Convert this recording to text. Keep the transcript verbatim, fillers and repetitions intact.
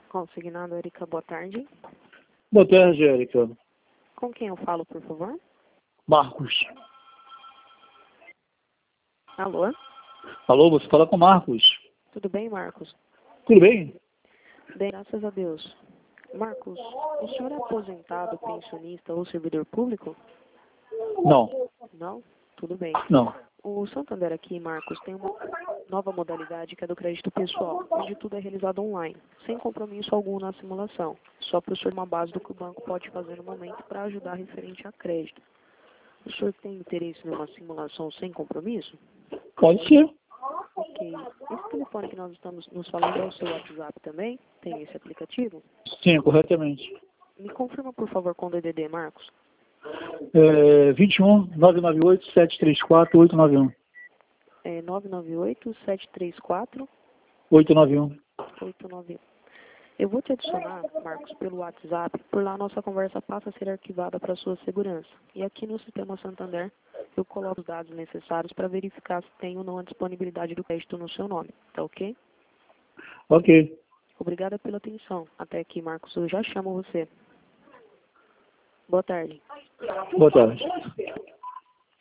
Consignado, Erika, boa tarde. Boa tarde, Érica. Com quem eu falo, por favor? Marcos. Alô? Alô, você fala com Marcos. Tudo bem, Marcos? Tudo bem? Bem, graças a Deus. Marcos, o senhor é aposentado, pensionista ou servidor público? Não, Não? Tudo bem. não. O Santander aqui, Marcos, tem uma nova modalidade que é do crédito pessoal, onde tudo é realizado online, sem compromisso algum na simulação. Só para o senhor uma base do que o banco pode fazer no momento para ajudar referente a crédito. O senhor tem interesse numa simulação sem compromisso? Pode ser. Ok. Esse telefone que nós estamos nos falando é o seu WhatsApp também? Tem esse aplicativo? Sim, corretamente. Me confirma, por favor, com o D D D, Marcos. É, vinte e um, nove nove oito, sete três quatro, oito nove um. É nove nove oito, sete três quatro, oito nove um. oito nove um. Eu vou te adicionar, Marcos, pelo WhatsApp. Por lá, nossa conversa passa a ser arquivada para sua segurança. E aqui no Sistema Santander, eu coloco os dados necessários para verificar se tem ou não a disponibilidade do crédito no seu nome. Tá ok? Ok. Obrigada pela atenção. Até aqui, Marcos. Eu já chamo você. Boa tarde. Boa tarde.